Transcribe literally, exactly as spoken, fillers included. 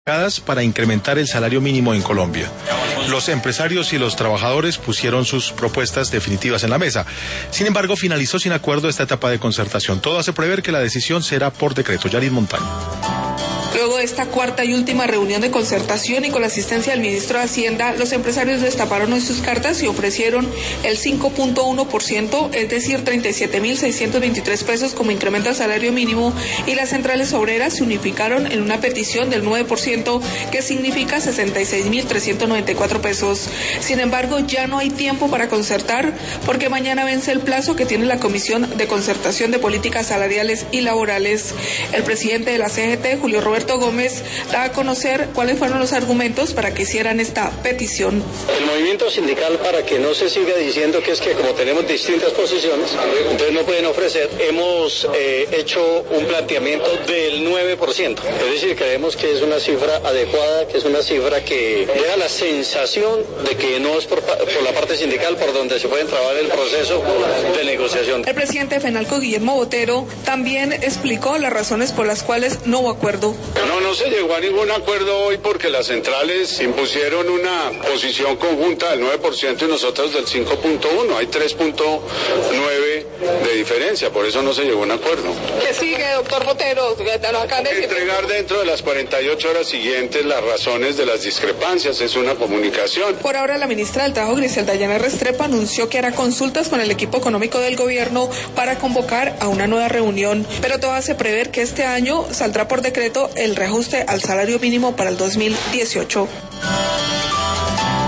para incrementar el salario mínimo en Colombia. Los empresarios y los trabajadores pusieron sus propuestas definitivas en la mesa. Sin embargo, finalizó sin acuerdo esta etapa de concertación. Todo hace prever que la decisión será por decreto. Yarid Montaño. Luego de esta cuarta y última reunión de concertación y con la asistencia del ministro de Hacienda, los empresarios destaparon hoy sus cartas y ofrecieron el cinco punto uno por ciento, es decir, treinta y siete mil seiscientos veintitrés pesos como incremento al salario mínimo, y las centrales obreras se unificaron en una petición del nueve por ciento, que significa sesenta y seis mil trescientos noventa y cuatro pesos. Sin embargo, ya no hay tiempo para concertar porque mañana vence el plazo que tiene la Comisión de Concertación de Políticas Salariales y Laborales. El presidente de la C G T, Julio Roberto Gómez, da a conocer cuáles fueron los argumentos para que hicieran esta petición. El movimiento sindical, para que no se siga diciendo que es que como tenemos distintas posiciones, entonces no pueden ofrecer, hemos eh, hecho un planteamiento del nueve por ciento. Es decir, creemos que es una cifra adecuada, que es una cifra que da la sensación de que no es por, por la parte sindical por donde se puede trabajar el proceso de negociación. El presidente de FENALCO, Guillermo Botero, también explicó las razones por las cuales no hubo acuerdo. No, no se llegó a ningún acuerdo hoy porque las centrales impusieron una posición conjunta del nueve por ciento y nosotros del cinco punto uno. Hay tres punto nueve de diferencia, por eso no se llegó a un acuerdo. ¿Qué sigue, doctor Botero? Entregar dentro de las cuarenta y ocho horas siguientes las razones de las discrepancias, es una comunicación. Por ahora, la ministra del Trabajo, Griselda Yana Restrepo, anunció que hará consultas con el equipo económico del gobierno para convocar a una nueva reunión, pero todo hace prever que este año saldrá por decreto el reajuste al salario mínimo para el dos mil dieciocho.